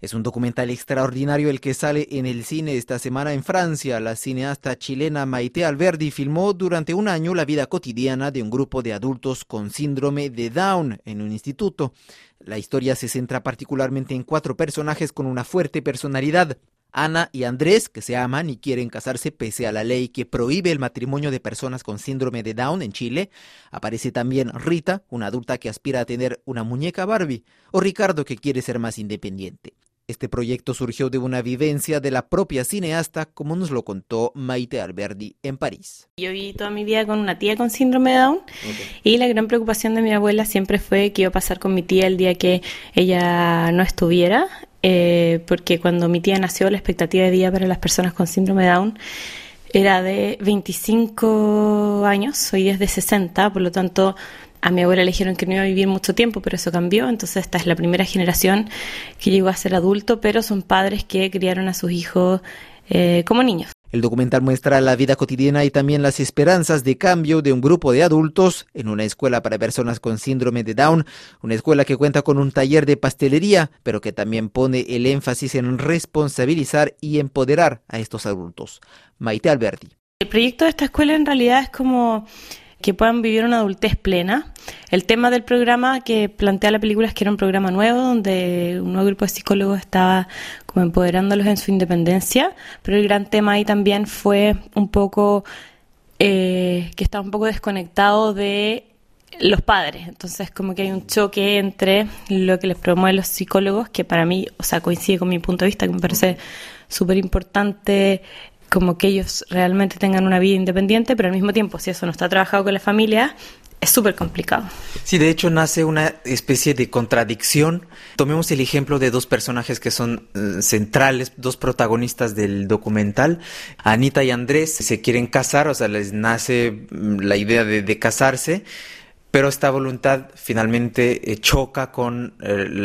Es un documental extraordinario el que sale en el cine esta semana en Francia. La cineasta chilena Maite Alberdi filmó durante un año la vida cotidiana de un grupo de adultos con síndrome de Down en un instituto. La historia se centra particularmente en 4 personajes con una fuerte personalidad. Ana y Andrés, que se aman y quieren casarse pese a la ley que prohíbe el matrimonio de personas con síndrome de Down en Chile. Aparece también Rita, una adulta que aspira a tener una muñeca Barbie, o Ricardo, que quiere ser más independiente. Este proyecto surgió de una vivencia de la propia cineasta, como nos lo contó Maite Alberdi en París. Yo viví toda mi vida con una tía con síndrome de Down, y la gran preocupación de mi abuela siempre fue qué iba a pasar con mi tía el día que ella no estuviera, porque cuando mi tía nació la expectativa de vida para las personas con síndrome de Down era de 25 años, hoy es de 60, por lo tanto a mi abuela le dijeron que no iba a vivir mucho tiempo, pero eso cambió. Entonces esta es la primera generación que llegó a ser adulto, pero son padres que criaron a sus hijos como niños. El documental muestra la vida cotidiana y también las esperanzas de cambio de un grupo de adultos en una escuela para personas con síndrome de Down, una escuela que cuenta con un taller de pastelería, pero que también pone el énfasis en responsabilizar y empoderar a estos adultos. Maite Alberdi. El proyecto de esta escuela en realidad es como que puedan vivir una adultez plena. El tema del programa que plantea la película es que era un programa nuevo donde un nuevo grupo de psicólogos estaba como empoderándolos en su independencia, pero el gran tema ahí también fue un poco que estaba un poco desconectado de los padres. Entonces como que hay un choque entre lo que les promueven los psicólogos, que para mí, o sea, coincide con mi punto de vista, que me parece súper importante, como que ellos realmente tengan una vida independiente, pero al mismo tiempo, si eso no está trabajado con la familia, es súper complicado. Sí, de hecho nace una especie de contradicción. Tomemos el ejemplo de 2 personajes que son centrales, 2 protagonistas del documental. Anita y Andrés se quieren casar, o sea, les nace la idea de casarse, pero esta voluntad finalmente choca con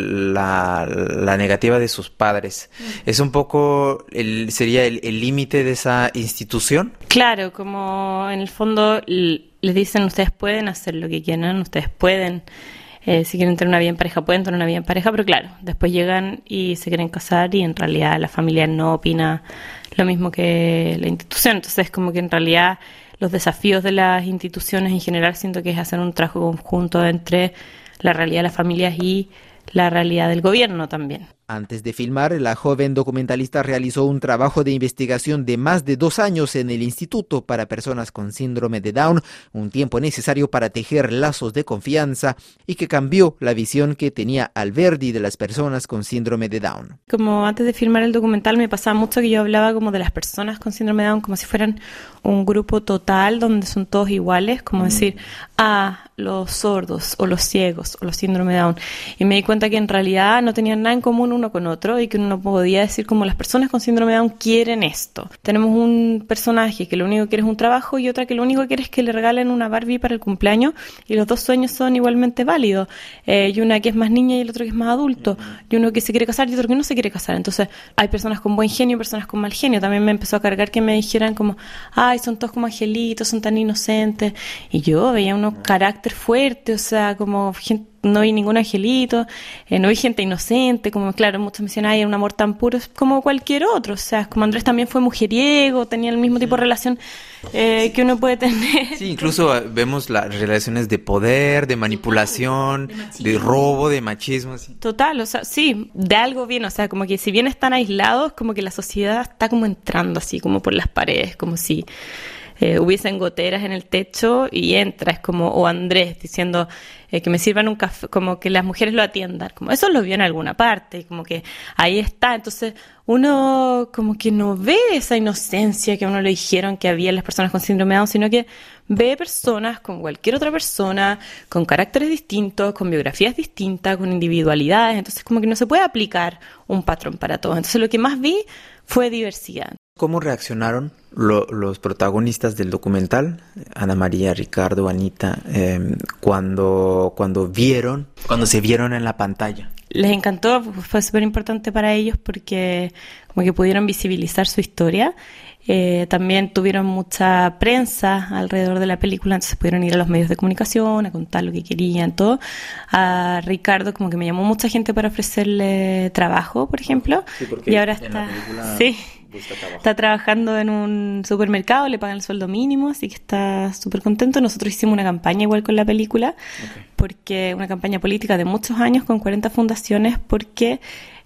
la negativa de sus padres. ¿Es un poco sería el límite de esa institución? Claro, como en el fondo les dicen, ustedes pueden hacer lo que quieran, ustedes pueden, si quieren tener una vida en pareja, pueden tener una vida en pareja, pero claro, después llegan y se quieren casar y en realidad la familia no opina lo mismo que la institución. Entonces como que en realidad los desafíos de las instituciones en general siento que es hacer un trabajo conjunto entre la realidad de las familias y la realidad del gobierno también. Antes de filmar, la joven documentalista realizó un trabajo de investigación de más de 2 años en el Instituto para Personas con Síndrome de Down, un tiempo necesario para tejer lazos de confianza y que cambió la visión que tenía Alberdi de las personas con síndrome de Down. Como antes de filmar el documental me pasaba mucho que yo hablaba como de las personas con síndrome de Down como si fueran un grupo total donde son todos iguales, como decir, los sordos o los ciegos o los síndrome de Down. Y me di cuenta que en realidad no tenían nada en común uno con otro y que uno podía decir como las personas con síndrome de Down quieren esto. Tenemos un personaje que lo único que quiere es un trabajo y otra que lo único que quiere es que le regalen una Barbie para el cumpleaños, y los 2 sueños son igualmente válidos. Y una que es más niña y el otro que es más adulto, y uno que se quiere casar y otro que no se quiere casar. Entonces hay personas con buen genio y personas con mal genio. También me empezó a cargar que me dijeran como, ay, son todos como angelitos, son tan inocentes, y yo veía unos carácter fuerte, o sea, como gente, no vi ningún angelito, no vi gente inocente, como claro, muchos me decían, ay, un amor tan puro, es como cualquier otro, o sea, como Andrés también fue mujeriego, tenía el mismo tipo de relación que uno puede tener. Sí, incluso vemos las relaciones de poder, de manipulación, de robo, de machismo. Sí. Total, o sea, sí, de algo bien, o sea, como que si bien están aislados, como que la sociedad está como entrando así, como por las paredes, como si hubiesen goteras en el techo y entra, es como, o Andrés diciendo que me sirvan un café, como que las mujeres lo atiendan, como eso lo vio en alguna parte, como que ahí está. Entonces uno como que no ve esa inocencia que a uno le dijeron que había en las personas con síndrome de Down, sino que ve personas como cualquier otra persona, con caracteres distintos, con biografías distintas, con individualidades. Entonces como que no se puede aplicar un patrón para todos. Entonces lo que más vi fue diversidad. ¿Cómo reaccionaron los protagonistas del documental, Ana María, Ricardo, Anita, cuando se vieron en la pantalla? les encantó, fue súper importante para ellos porque como que pudieron visibilizar su historia. También tuvieron mucha prensa alrededor de la película, entonces pudieron ir a los medios de comunicación a contar lo que querían, todo. A Ricardo como que me llamó mucha gente para ofrecerle trabajo, por ejemplo, sí, porque y ahora está trabajando en un supermercado, le pagan el sueldo mínimo, así que está súper contento. Nosotros hicimos una campaña igual con la película, porque una campaña política de muchos años con 40 fundaciones, porque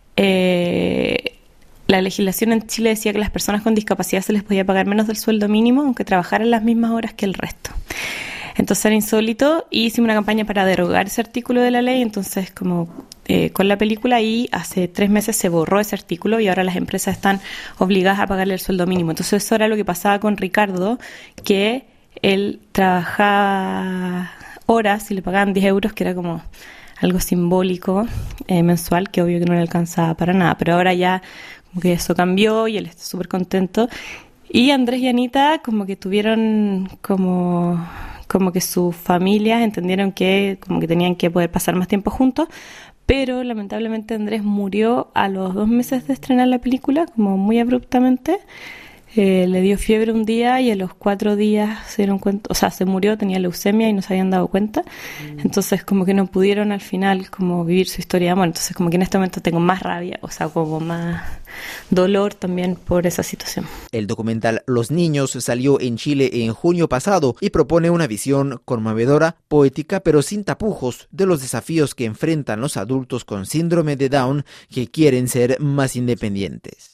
la legislación en Chile decía que a las personas con discapacidad se les podía pagar menos del sueldo mínimo, aunque trabajaran las mismas horas que el resto. Entonces era insólito y hicimos una campaña para derogar ese artículo de la ley. Entonces, como con la película, y hace 3 meses se borró ese artículo y ahora las empresas están obligadas a pagarle el sueldo mínimo. Entonces eso era lo que pasaba con Ricardo, que él trabajaba horas y le pagaban 10 euros, que era como algo simbólico mensual, que obvio que no le alcanzaba para nada. Pero ahora ya como que eso cambió y él está súper contento. Y Andrés y Anita como que tuvieron como que sus familias entendieron que como que tenían que poder pasar más tiempo juntos, pero lamentablemente Andrés murió a los 2 meses de estrenar la película, como muy abruptamente. Le dio fiebre un día y a los 4 días se dieron cuenta, o sea, se murió, tenía leucemia y no se habían dado cuenta. Entonces como que no pudieron al final como vivir su historia de amor. Entonces como que en este momento tengo más rabia, o sea, como más dolor también por esa situación. El documental Los Niños salió en Chile en junio pasado y propone una visión conmovedora, poética, pero sin tapujos, de los desafíos que enfrentan los adultos con síndrome de Down que quieren ser más independientes.